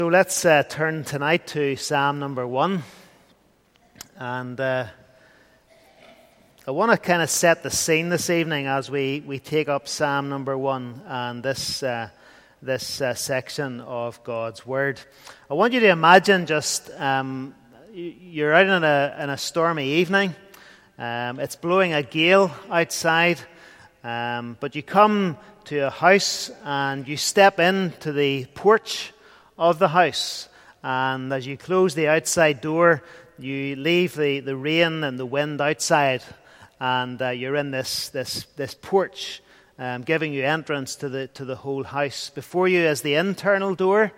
So let's turn tonight to Psalm number 1. And I want to kind of set the scene this evening as we take up Psalm number 1 and this section of God's Word. I want you to imagine just you're out in a stormy evening. It's blowing a gale outside, but you come to a house and you step into the porch of the house, and as you close the outside door, you leave the rain and the wind outside, and you're in this porch, giving you entrance to the whole house. Before you is the internal door,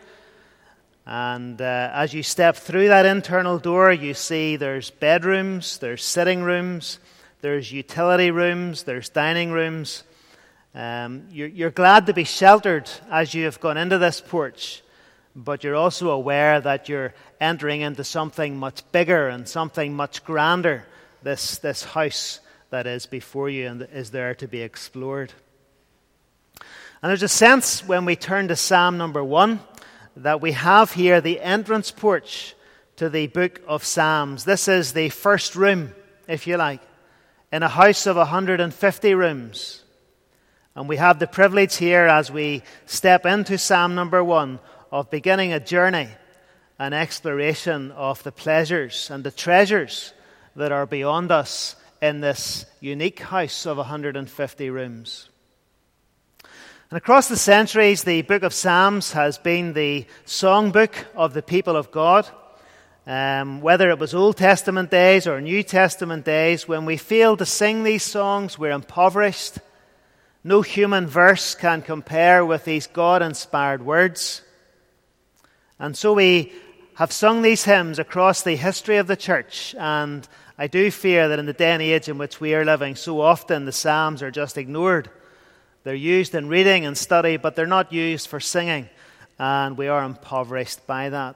and as you step through that internal door, you see there's bedrooms, there's sitting rooms, there's utility rooms, there's dining rooms. You're glad to be sheltered as you have gone into this porch, but you're also aware that you're entering into something much bigger and something much grander, this house that is before you and is there to be explored. And there's a sense when we turn to Psalm number 1 that we have here the entrance porch to the book of Psalms. This is the first room, if you like, in a house of 150 rooms. And we have the privilege here as we step into Psalm number 1 of beginning a journey, an exploration of the pleasures and the treasures that are beyond us in this unique house of 150 rooms. And across the centuries, the book of Psalms has been the songbook of the people of God. Whether it was Old Testament days or New Testament days, when we fail to sing these songs, we're impoverished. No human verse can compare with these God-inspired words. And so we have sung these hymns across the history of the church, and I do fear that in the day and age in which we are living, so often the Psalms are just ignored. They're used in reading and study, but they're not used for singing, and we are impoverished by that.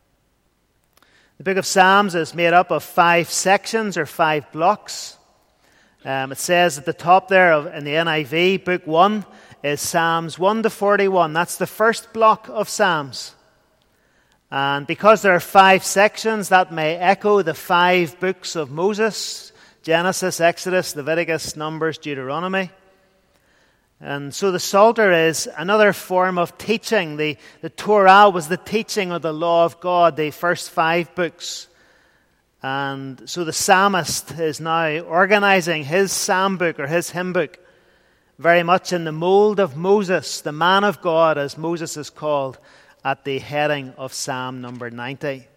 The book of Psalms is made up of 5 sections or 5 blocks. It says at the top there in the NIV, Book 1 is Psalms 1 to 41. That's the first block of Psalms. And because there are 5 sections, that may echo the 5 books of Moses: Genesis, Exodus, Leviticus, Numbers, Deuteronomy. And so the Psalter is another form of teaching. The Torah was the teaching of the law of God, the first 5 books. And so the psalmist is now organizing his psalm book or his hymn book very much in the mold of Moses, the man of God, as Moses is called, at the heading of Psalm number 90.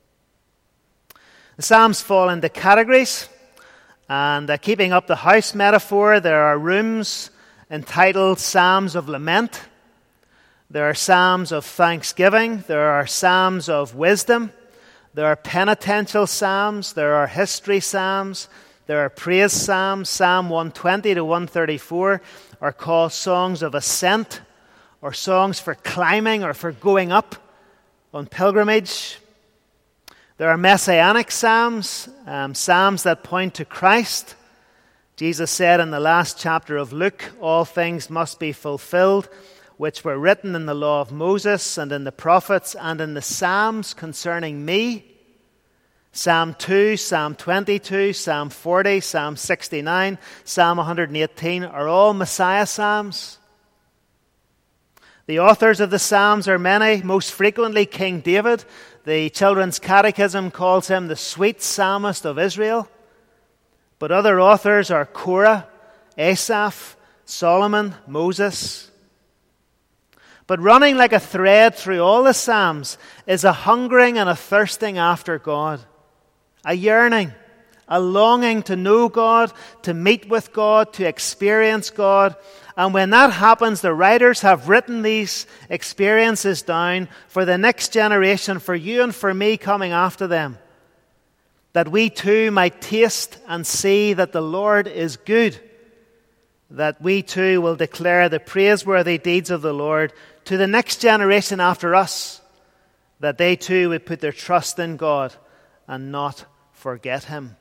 The Psalms fall into categories, and keeping up the house metaphor, there are rooms entitled Psalms of Lament. There are Psalms of Thanksgiving. There are Psalms of Wisdom. There are penitential Psalms. There are history Psalms. There are praise Psalms. Psalm 120 to 134 are called songs of ascent, or songs for climbing or for going up on pilgrimage. There are messianic psalms, psalms that point to Christ. Jesus said in the last chapter of Luke, all things must be fulfilled, which were written in the law of Moses and in the prophets and in the psalms concerning me. Psalm 2, Psalm 22, Psalm 40, Psalm 69, Psalm 118 are all Messiah psalms. The authors of the Psalms are many, most frequently King David. The Children's Catechism calls him the sweet psalmist of Israel. But other authors are Korah, Asaph, Solomon, Moses. But running like a thread through all the Psalms is a hungering and a thirsting after God, a yearning, a longing to know God, to meet with God, to experience God. And when that happens, the writers have written these experiences down for the next generation, for you and for me coming after them, that we too might taste and see that the Lord is good, that we too will declare the praiseworthy deeds of the Lord to the next generation after us, that they too would put their trust in God and not forget Him.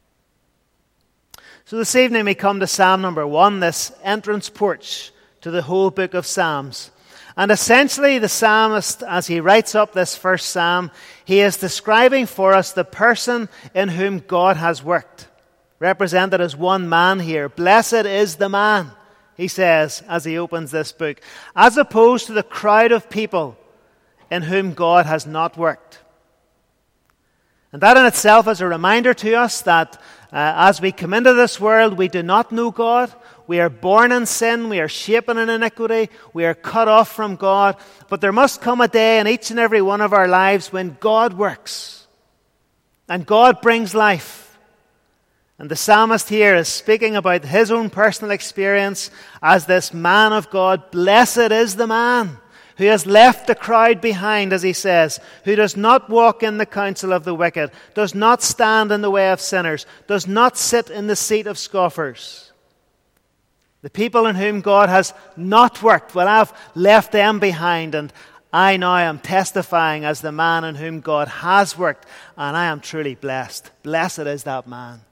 So this evening we come to Psalm number 1, this entrance porch to the whole book of Psalms. And essentially, the psalmist, as he writes up this first psalm, he is describing for us the person in whom God has worked, represented as one man here. Blessed is the man, he says as he opens this book, as opposed to the crowd of people in whom God has not worked. And that in itself is a reminder to us that as we come into this world, we do not know God. We are born in sin. We are shapen in iniquity. We are cut off from God. But there must come a day in each and every one of our lives when God works. And God brings life. And the psalmist here is speaking about his own personal experience as this man of God. Blessed is the man who has left the crowd behind, as he says, who does not walk in the counsel of the wicked, does not stand in the way of sinners, does not sit in the seat of scoffers. The people in whom God has not worked, well, I've left them behind, and I now am testifying as the man in whom God has worked, and I am truly blessed. Blessed is that man.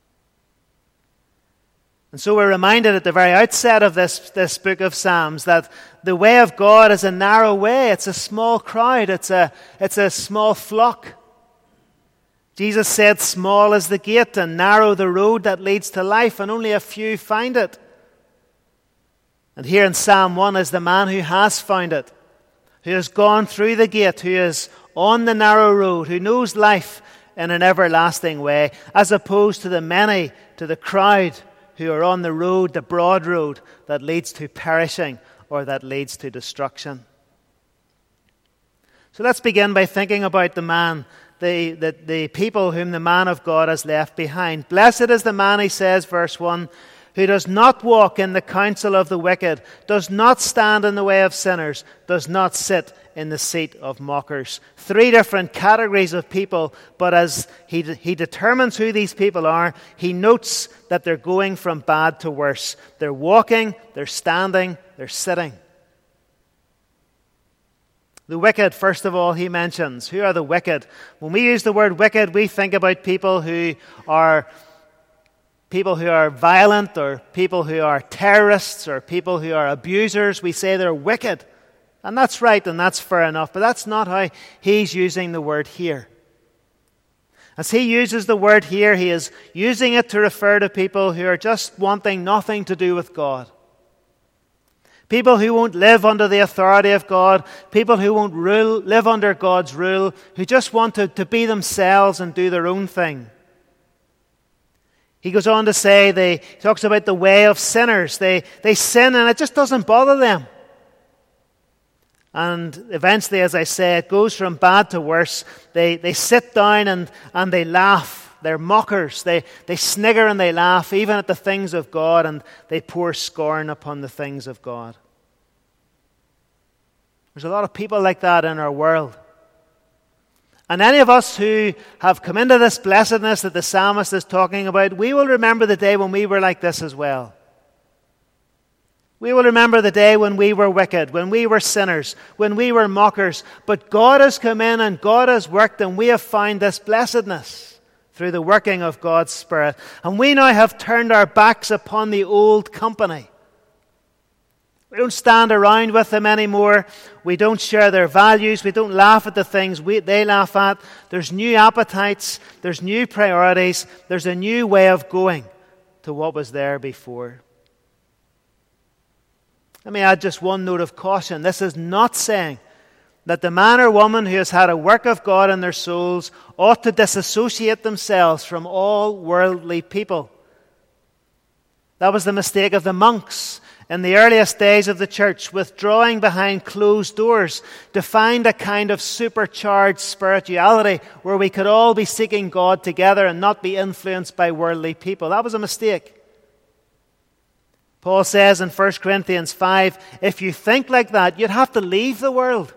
And so we're reminded at the very outset of this book of Psalms that the way of God is a narrow way. It's a small crowd. It's a small flock. Jesus said, small is the gate and narrow the road that leads to life, and only a few find it. And here in Psalm 1 is the man who has found it, who has gone through the gate, who is on the narrow road, who knows life in an everlasting way, as opposed to the many, to the crowd, who are on the road, the broad road that leads to perishing or that leads to destruction. So let's begin by thinking about the man, the people whom the man of God has left behind. Blessed is the man, he says, verse 1, who does not walk in the counsel of the wicked, does not stand in the way of sinners, does not sit in the seat of mockers. 3 different categories of people, but as he determines who these people are, he notes that they're going from bad to worse. They're walking, they're standing, they're sitting. The wicked, first of all, he mentions. Who are the wicked? When we use the word wicked, we think about people who are violent, or people who are terrorists, or people who are abusers. We say they're wicked. And that's right, and that's fair enough, but that's not how he's using the word here. As he uses the word here, he is using it to refer to people who are just wanting nothing to do with God. People who won't live under the authority of God, people who won't live under God's rule, who just want to be themselves and do their own thing. He goes on to say, he talks about the way of sinners. They sin and it just doesn't bother them. And eventually, as I say, it goes from bad to worse. They sit down and they laugh. They're mockers. They snigger and they laugh even at the things of God, and they pour scorn upon the things of God. There's a lot of people like that in our world. And any of us who have come into this blessedness that the psalmist is talking about, we will remember the day when we were like this as well. We will remember the day when we were wicked, when we were sinners, when we were mockers. But God has come in and God has worked, and we have found this blessedness through the working of God's Spirit. And we now have turned our backs upon the old company. We don't stand around with them anymore. We don't share their values. We don't laugh at the things they laugh at. There's new appetites. There's new priorities. There's a new way of going to what was there before. Let me add just one note of caution. This is not saying that the man or woman who has had a work of God in their souls ought to disassociate themselves from all worldly people. That was the mistake of the monks in the earliest days of the church, withdrawing behind closed doors to find a kind of supercharged spirituality where we could all be seeking God together and not be influenced by worldly people. That was a mistake. Paul says in 1 Corinthians 5, if you think like that, you'd have to leave the world.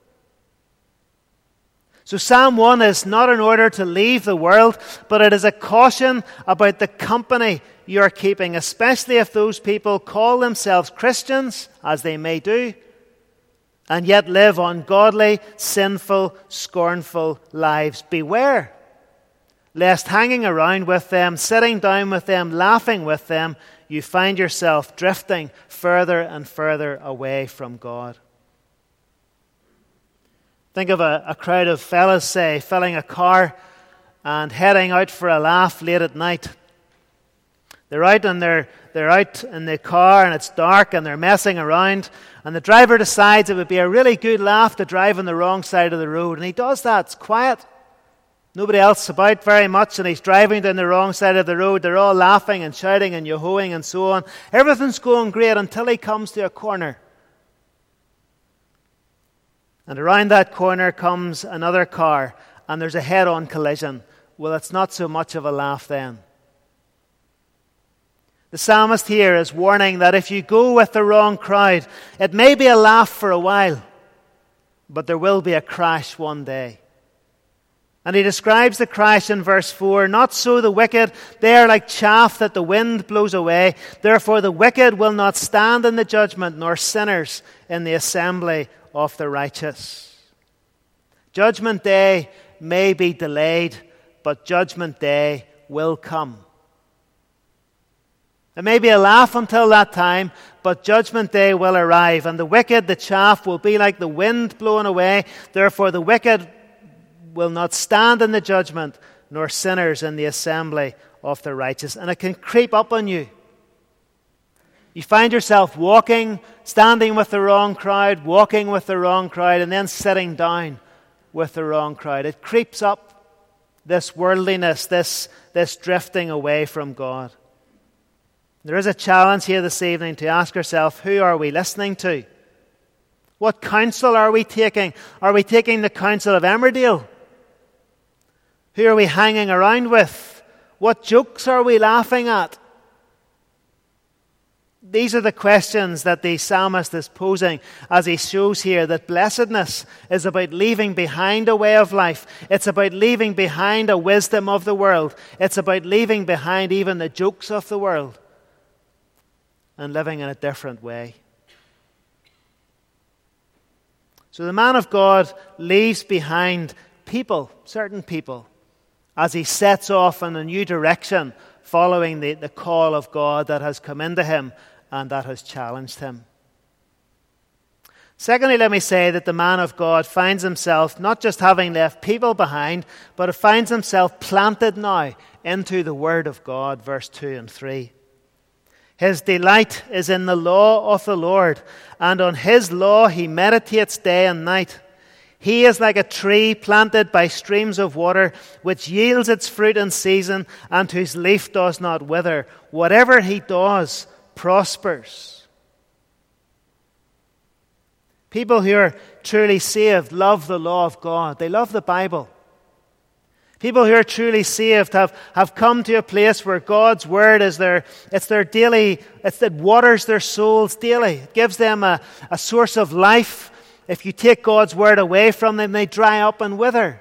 So Psalm 1 is not an order to leave the world, but it is a caution about the company you are keeping, especially if those people call themselves Christians, as they may do, and yet live ungodly, sinful, scornful lives. Beware, lest hanging around with them, sitting down with them, laughing with them, you find yourself drifting further and further away from God. Think of a crowd of fellas, say, filling a car and heading out for a laugh late at night. They're out in the car and it's dark and they're messing around, and the driver decides it would be a really good laugh to drive on the wrong side of the road, and he does that. It's quiet. Nobody else about very much, and he's driving down the wrong side of the road. They're all laughing and shouting and yo-hoing and so on. Everything's going great until he comes to a corner. And around that corner comes another car, and there's a head-on collision. Well, it's not so much of a laugh then. The psalmist here is warning that if you go with the wrong crowd, it may be a laugh for a while, but there will be a crash one day. And he describes the crash in verse 4, "Not so the wicked, they are like chaff that the wind blows away. Therefore the wicked will not stand in the judgment, nor sinners in the assembly of the righteous." Judgment day may be delayed, but judgment day will come. It may be a laugh until that time, but judgment day will arrive, and the wicked, the chaff, will be like the wind blowing away. Therefore the wicked will not stand in the judgment, nor sinners in the assembly of the righteous. And it can creep up on you. You find yourself standing with the wrong crowd, walking with the wrong crowd, and then sitting down with the wrong crowd. It creeps up, this worldliness, this drifting away from God. There is a challenge here this evening to ask ourselves, who are we listening to? What counsel are we taking? Are we taking the counsel of Emmerdale? Who are we hanging around with? What jokes are we laughing at? These are the questions that the psalmist is posing as he shows here that blessedness is about leaving behind a way of life. It's about leaving behind a wisdom of the world. It's about leaving behind even the jokes of the world and living in a different way. So the man of God leaves behind people, certain people, as he sets off in a new direction following the call of God that has come into him and that has challenged him. Secondly, let me say that the man of God finds himself not just having left people behind, but finds himself planted now into the Word of God, verse 2 and 3. His delight is in the law of the Lord, and on his law he meditates day and night. He is like a tree planted by streams of water, which yields its fruit in season, and whose leaf does not wither. Whatever he does prospers. People who are truly saved love the law of God. They love the Bible. People who are truly saved have come to a place where God's Word is it waters their souls daily. It gives them a source of life. If you take God's Word away from them, they dry up and wither.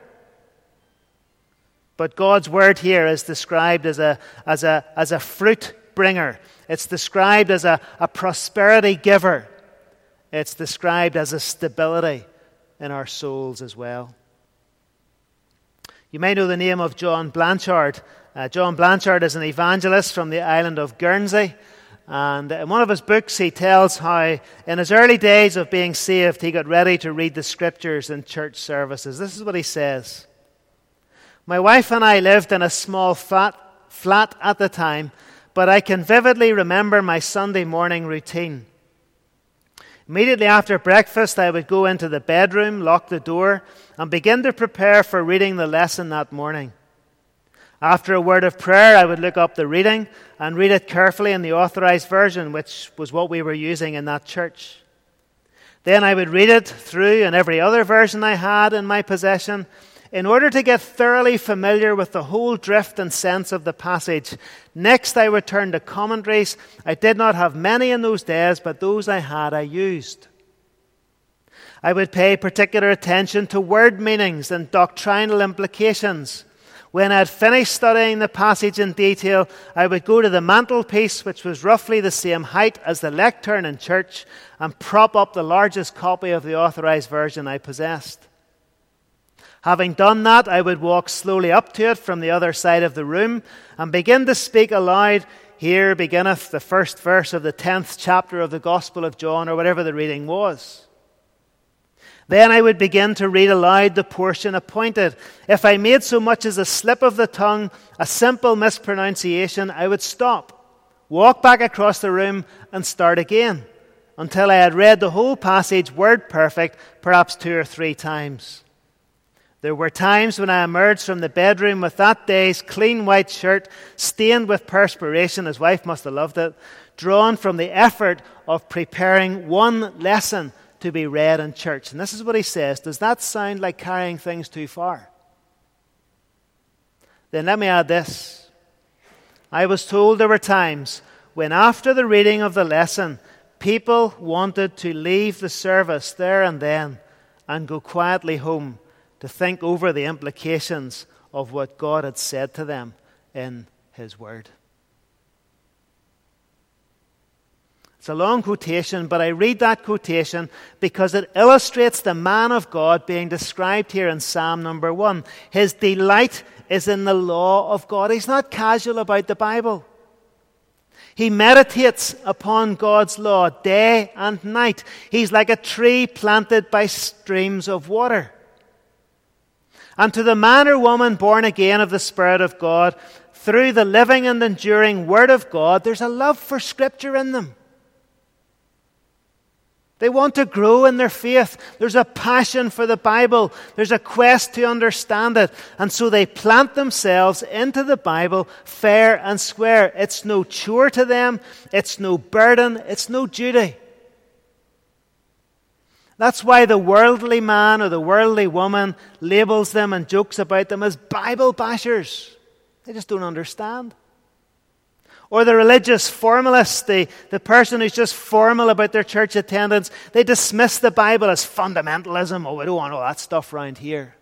But God's Word here is described as a fruit bringer. It's described as a prosperity giver. It's described as a stability in our souls as well. You may know the name of John Blanchard. John Blanchard is an evangelist from the island of Guernsey. And in one of his books, he tells how in his early days of being saved, he got ready to read the Scriptures in church services. This is what he says. "My wife and I lived in a small flat at the time, but I can vividly remember my Sunday morning routine. Immediately after breakfast, I would go into the bedroom, lock the door, and begin to prepare for reading the lesson that morning. After a word of prayer, I would look up the reading and read it carefully in the Authorized Version, which was what we were using in that church. Then I would read it through in every other version I had in my possession in order to get thoroughly familiar with the whole drift and sense of the passage. Next, I would turn to commentaries. I did not have many in those days, but those I had, I used. I would pay particular attention to word meanings and doctrinal implications. When I had finished studying the passage in detail, I would go to the mantelpiece, which was roughly the same height as the lectern in church, and prop up the largest copy of the Authorized Version I possessed. Having done that, I would walk slowly up to it from the other side of the room and begin to speak aloud, 'Here beginneth the first verse of the 10th chapter of the Gospel of John,' or whatever the reading was. Then I would begin to read aloud the portion appointed. If I made so much as a slip of the tongue, a simple mispronunciation, I would stop, walk back across the room, and start again until I had read the whole passage word perfect, perhaps 2 or 3 times. There were times when I emerged from the bedroom with that day's clean white shirt stained with perspiration, his wife must have loved it, drawn from the effort of preparing one lesson to be read in church. And this is what he says. Does that sound like carrying things too far? Then let me add this. I was told there were times when after the reading of the lesson, people wanted to leave the service there and then and go quietly home to think over the implications of what God had said to them in His Word. It's a long quotation, but I read that quotation because it illustrates the man of God being described here in Psalm number 1. His delight is in the law of God. He's not casual about the Bible. He meditates upon God's law day and night. He's like a tree planted by streams of water. And to the man or woman born again of the Spirit of God, through the living and enduring Word of God, there's a love for Scripture in them. They want to grow in their faith. There's a passion for the Bible. There's a quest to understand it. And so they plant themselves into the Bible fair and square. It's no chore to them. It's no burden. It's no duty. That's why the worldly man or the worldly woman labels them and jokes about them as Bible bashers. They just don't understand. Or the religious formalist, the person who's just formal about their church attendance, they dismiss the Bible as fundamentalism. Oh, we don't want all that stuff around here.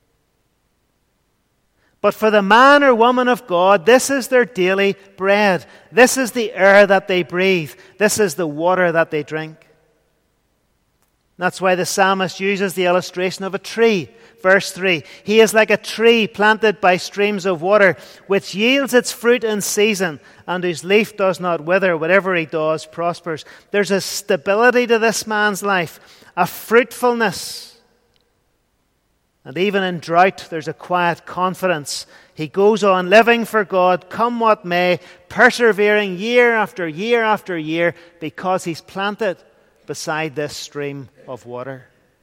But for the man or woman of God, this is their daily bread. This is the air that they breathe. This is the water that they drink. That's why the psalmist uses the illustration of a tree. Verse 3, he is like a tree planted by streams of water, which yields its fruit in season, and whose leaf does not wither. Whatever he does prospers. There's a stability to this man's life, a fruitfulness. And even in drought, there's a quiet confidence. He goes on living for God, come what may, persevering year after year after year, because he's planted beside this stream of water.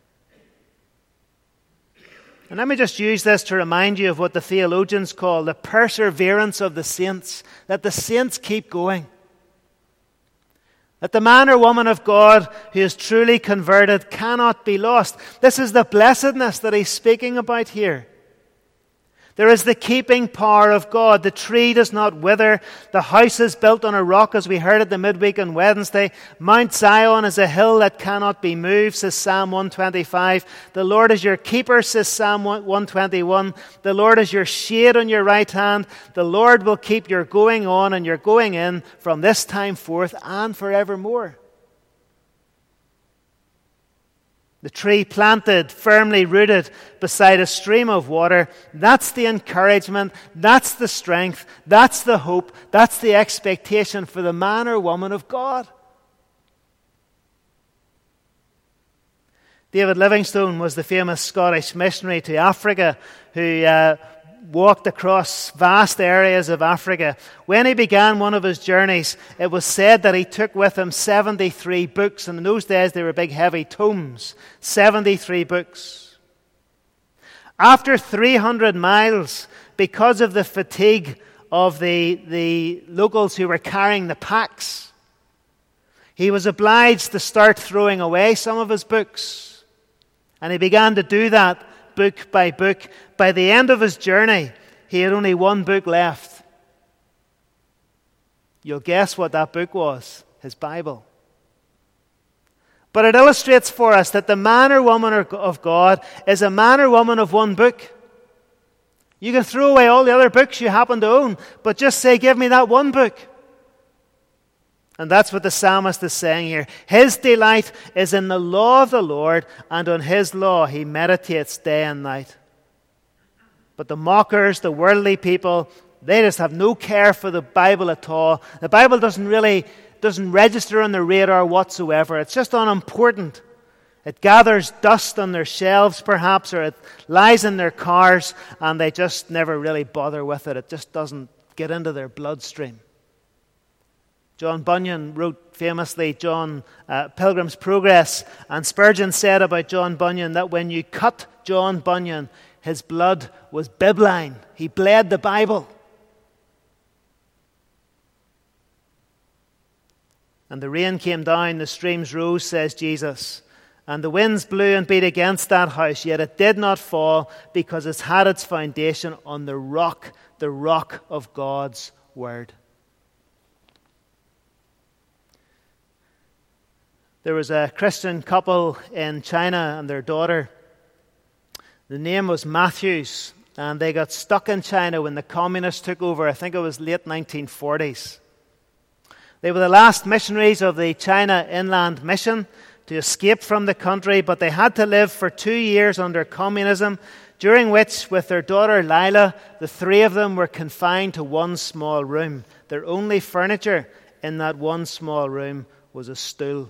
And let me just use this to remind you of what the theologians call the perseverance of the saints, that the saints keep going. That the man or woman of God who is truly converted cannot be lost. This is the blessedness that he's speaking about here. There is the keeping power of God. The tree does not wither. The house is built on a rock, as we heard at the midweek on Wednesday. Mount Zion is a hill that cannot be moved, says Psalm 125. The Lord is your keeper, says Psalm 121. The Lord is your shade on your right hand. The Lord will keep your going on and your going in from this time forth and forevermore. The tree planted, firmly rooted beside a stream of water, that's the encouragement, that's the strength, that's the hope, that's the expectation for the man or woman of God. David Livingstone was the famous Scottish missionary to Africa who walked across vast areas of Africa. When he began one of his journeys, it was said that he took with him 73 books. And in those days, they were big, heavy tomes. 73 books. After 300 miles, because of the fatigue of the locals who were carrying the packs, he was obliged to start throwing away some of his books. And he began to do that book by book. By the end of his journey, he had only one book left. You'll guess what that book was. His Bible. But it illustrates for us that the man or woman of God is a man or woman of one book. You can throw away all the other books you happen to own, but just say, give me that one book. And that's what the psalmist is saying here. His delight is in the law of the Lord, and on his law he meditates day and night. But the mockers, the worldly people, they just have no care for the Bible at all. The Bible doesn't register on the radar whatsoever. It's just unimportant. It gathers dust on their shelves, perhaps, or it lies in their cars, and they just never really bother with it. It just doesn't get into their bloodstream. John Bunyan wrote famously Pilgrim's Progress, and Spurgeon said about John Bunyan that when you cut John Bunyan, his blood was bibline. He bled the Bible. And the rain came down, the streams rose, says Jesus. And the winds blew and beat against that house, yet it did not fall, because it had its foundation on the rock of God's word. There was a Christian couple in China and their daughter. The name was Matthews, and they got stuck in China when the communists took over. I think it was late 1940s. They were the last missionaries of the China Inland Mission to escape from the country, but they had to live for 2 years under communism, during which, with their daughter Lila, the three of them were confined to one small room. Their only furniture in that one small room was a stool.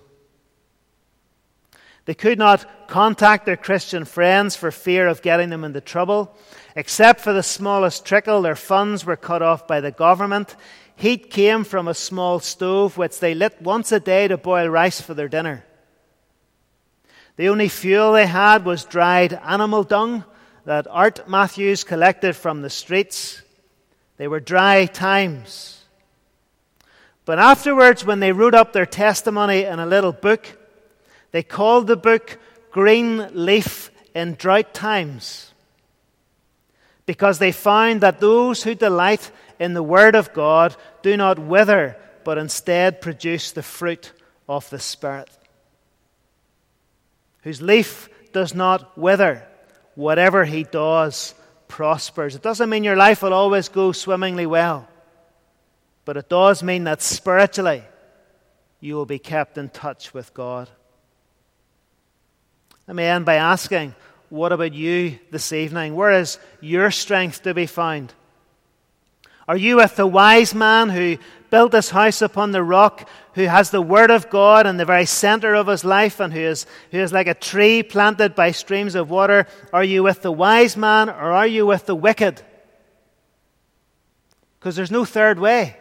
They could not contact their Christian friends for fear of getting them into trouble. Except for the smallest trickle, their funds were cut off by the government. Heat came from a small stove which they lit once a day to boil rice for their dinner. The only fuel they had was dried animal dung that Art Matthews collected from the streets. They were dry times. But afterwards, when they wrote up their testimony in a little book, they called the book Green Leaf in Drought Times, because they found that those who delight in the Word of God do not wither, but instead produce the fruit of the Spirit. Whose leaf does not wither, whatever he does prospers. It doesn't mean your life will always go swimmingly well, but it does mean that spiritually you will be kept in touch with God. Let me end by asking, what about you this evening? Where is your strength to be found? Are you with the wise man who built his house upon the rock, who has the Word of God in the very center of his life, and who is like a tree planted by streams of water? Are you with the wise man, or are you with the wicked? Because there's no third way.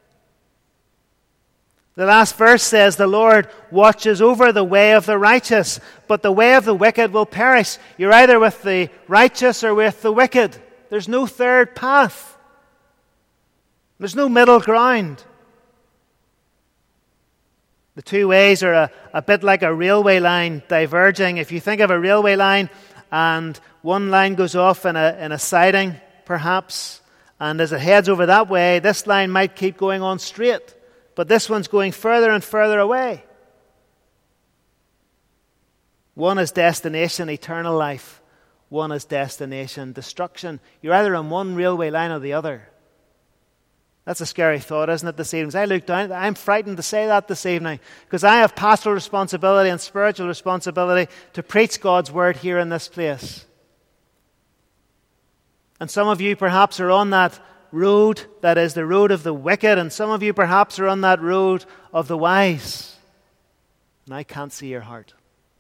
The last verse says, the Lord watches over the way of the righteous, but the way of the wicked will perish. You're either with the righteous or with the wicked. There's no third path. There's no middle ground. The two ways are a bit like a railway line diverging. If you think of a railway line and one line goes off in a siding, perhaps, and as it heads over that way, this line might keep going on straight. But this one's going further and further away. One is destination, eternal life. One is destination, destruction. You're either on one railway line or the other. That's a scary thought, isn't it, this evening? As I look down, I'm frightened to say that this evening, because I have pastoral responsibility and spiritual responsibility to preach God's word here in this place. And some of you perhaps are on that road that is the road of the wicked, and some of you perhaps are on that road of the wise, and I can't see your heart.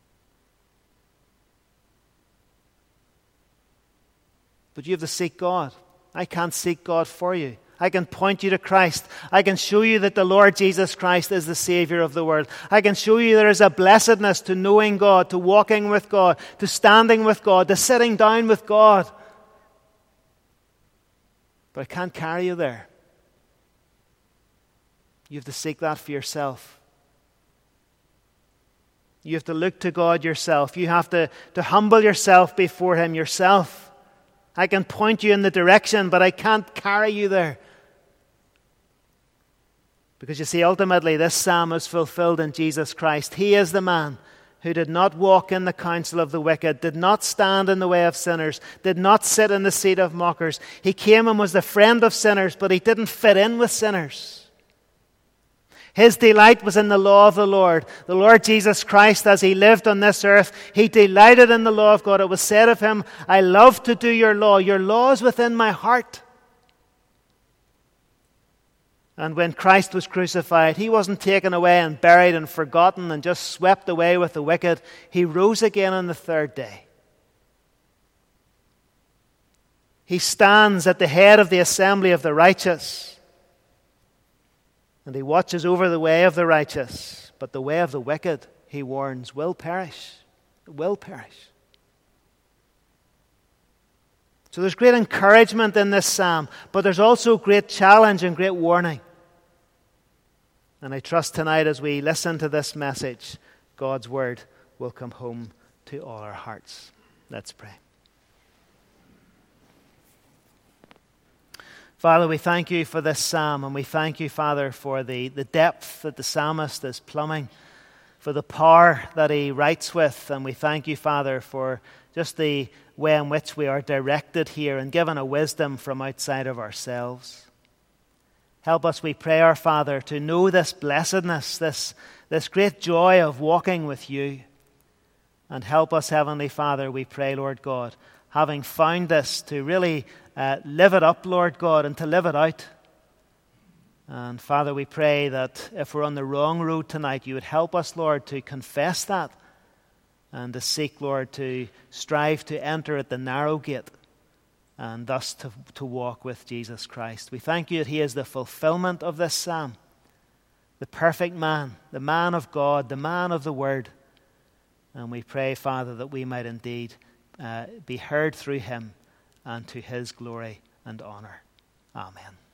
But you have to seek God. I can't seek God for you. I can point you to Christ. I can show you that the Lord Jesus Christ is the Savior of the world. I can show you there is a blessedness to knowing God, to walking with God, to standing with God, to sitting down with God. But I can't carry you there. You have to seek that for yourself. You have to look to God yourself. You have to humble yourself before Him yourself. I can point you in the direction, but I can't carry you there. Because you see, ultimately, this psalm is fulfilled in Jesus Christ. He is the man who did not walk in the counsel of the wicked, did not stand in the way of sinners, did not sit in the seat of mockers. He came and was the friend of sinners, but he didn't fit in with sinners. His delight was in the law of the Lord. The Lord Jesus Christ, as he lived on this earth, he delighted in the law of God. It was said of him, I love to do your law. Your law is within my heart. And when Christ was crucified, he wasn't taken away and buried and forgotten and just swept away with the wicked. He rose again on the third day. He stands at the head of the assembly of the righteous, and he watches over the way of the righteous. But the way of the wicked, he warns, will perish. It will perish. So there's great encouragement in this psalm, but there's also great challenge and great warning. And I trust tonight as we listen to this message, God's word will come home to all our hearts. Let's pray. Father, we thank you for this psalm, and we thank you, Father, for the depth that the psalmist is plumbing, for the power that he writes with, and we thank you, Father, for just the way in which we are directed here and given a wisdom from outside of ourselves. Help us, we pray, our Father, to know this blessedness, this great joy of walking with you. And help us, Heavenly Father, we pray, Lord God, having found this, to really live it up, Lord God, and to live it out. And Father, we pray that if we're on the wrong road tonight, you would help us, Lord, to confess that and to seek, Lord, to strive to enter at the narrow gate and thus to walk with Jesus Christ. We thank you that he is the fulfillment of this psalm, the perfect man, the man of God, the man of the word. And we pray, Father, that we might indeed be heard through him and to his glory and honor. Amen.